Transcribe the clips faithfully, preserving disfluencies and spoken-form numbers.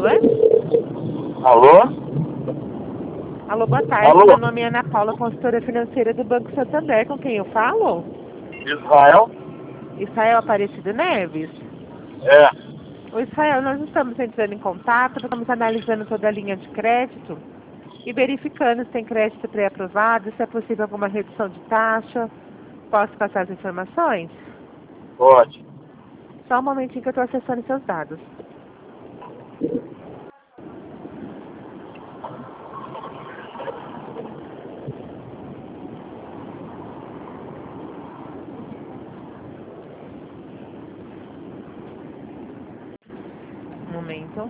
Paulo, é? Alô? Alô, boa tarde. Alô? Meu nome é Ana Paula, consultora financeira do Banco Santander. Com quem eu falo? Israel? Israel Aparecido Neves. É. O Israel, nós estamos entrando em contato, estamos analisando toda a linha de crédito e verificando se tem crédito pré-aprovado, se é possível alguma redução de taxa. Posso passar as informações? Pode. Só um momentinho que eu estou acessando seus dados. Um momento.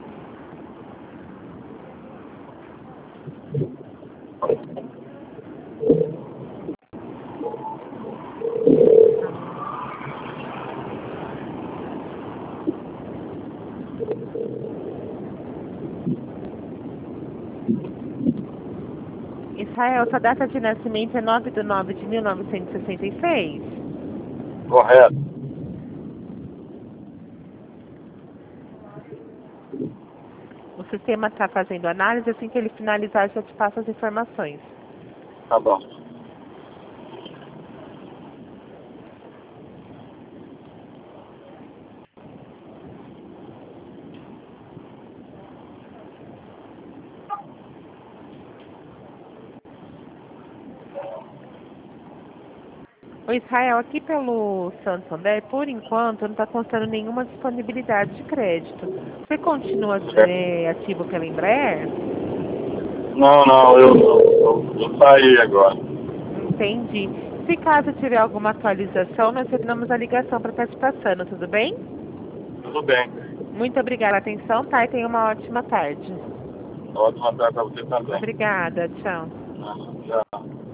Israel, sua data de nascimento é nove de nove de mil novecentos e sessenta e seis? Correto. O sistema está fazendo análise, assim que ele finalizar, eu te passo as informações. Tá bom. O Israel, aqui pelo Santander, por enquanto, não está constando nenhuma disponibilidade de crédito. Você continua é, ativo pela Embraer? Não, não, eu, eu, eu saí agora. Entendi. Se caso tiver alguma atualização, nós retornamos a ligação para estar te passando, tudo bem? Tudo bem. Muito obrigada pela atenção, tá? E tenha uma ótima tarde. Ótima tarde pra você também. Obrigada, tchau. Tchau.